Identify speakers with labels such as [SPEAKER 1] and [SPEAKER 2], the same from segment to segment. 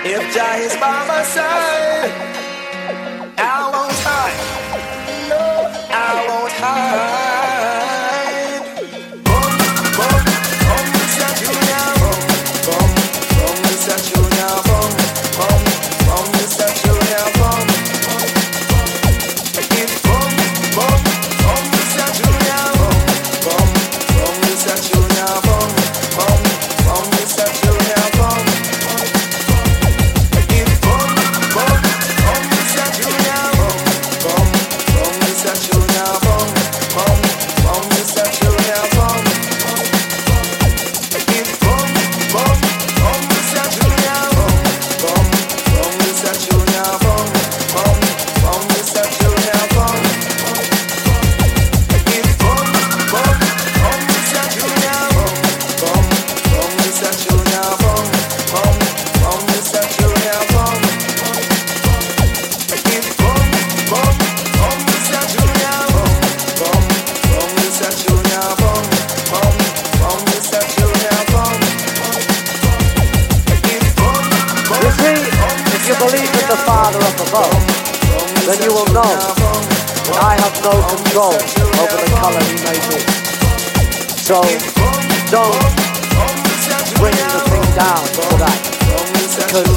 [SPEAKER 1] If Jah is by my side, I won't hide. No, I won't hide. Boom, boom, boom, Mr. Junior, boom, boom, boom, Mr. Junior, boom, boom, boom, Mr. Junior, boom. If boom, boom, boom, Mr. Junior, boom, boom, boom, Mr. Junior, boom, boom, boom, Mr. Junior, boom. If boom, boom, boom, Mr. Junior, boom, boom, boom, Mr. Junior, boom, boom, boom, Mr. Junior, boom. If boom, boom, boom, Mr. Junior, boom, boom, boom, Mr. Junior, boom, boom, boom, Mr. Junior, boom. If boom, boom, boom, Mr. Junior, boom, boom, boom, Mr. Junior, boom, boom, boom, Mr. Junior, boom. If boom, boom, boom, Mr. Junior, boom, boom, boom, Mr. Junior, boom, boom, boom, Mr. Junior, boom.
[SPEAKER 2] You see, if you believe in the Father up above, then you will know that I have no control over the color he may be. So, don't bring the thing down to that. Because,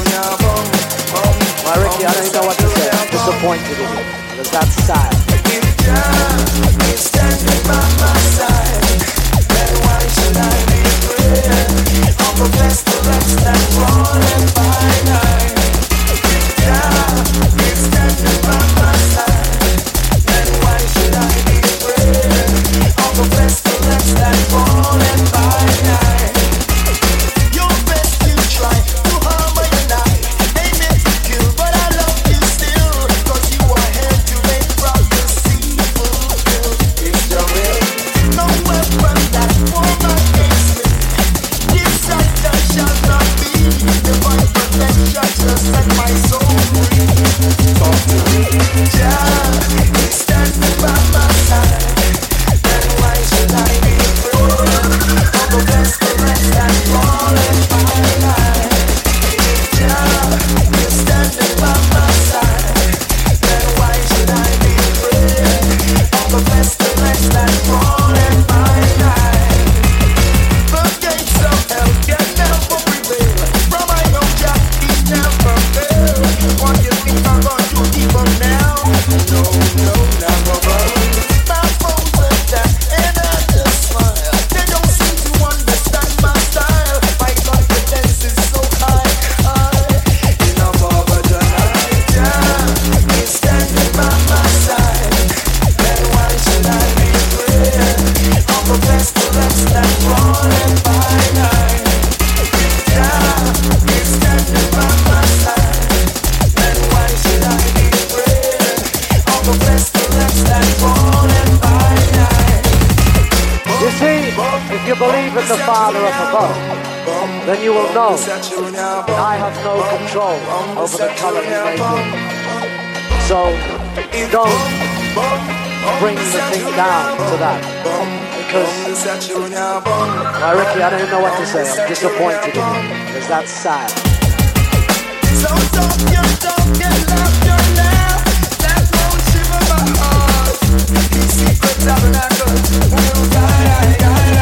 [SPEAKER 2] well, Ricky, I don't even know what to say. I'm disappointed in you, because that's sad.
[SPEAKER 1] If Jah is standing by my side, then why should I be afraid of the pestilence that rolleth by night? If Jah is standing by my side, then why should I be afraid of the pestilence that rolleth by night? Your best you try to harm my life, aim it to kill, but I love you still, 'cause you are here to make prophecy fulfilled. It's the way, no weapon that form against me, this sight shall not be. Divine protection shall set my soul free. Talk to me, Jah is standing by my side. Then why should I be afraid of the pestilence that rolleth by night? If Jah is standing by my side, then why should I be afraid of the pestilence that rolleth by night? The gates of hell can never prevail. From I know Jah, he never fails. What you think I'm gonna do even now? No, no, never. My foes attack and I just smile. They don't seem to understand my style. My confidence is so high, in a bubble tonight. Jah is standing by my side. Then why should I be afraid of the pestilence that rolleth by night? If Jah is standing by my side, then why should I be afraid of the pestilence that rolleth by night?
[SPEAKER 2] You see, if you believe in the Father up above, then you will know that I have no control over the color he may be. So, don't bring the thing down to that. Because, well, Ricky, I don't even know what to say. I'm disappointed in you, because that's sad.
[SPEAKER 1] So talk your talk and laugh your laugh. That won't shiver my heart. These secret tabernacles will die.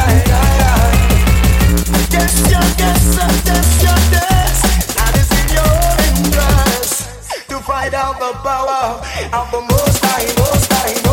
[SPEAKER 1] Guess your guess and guess your guess. That is in your interest to find out the power of the Most High, Most High.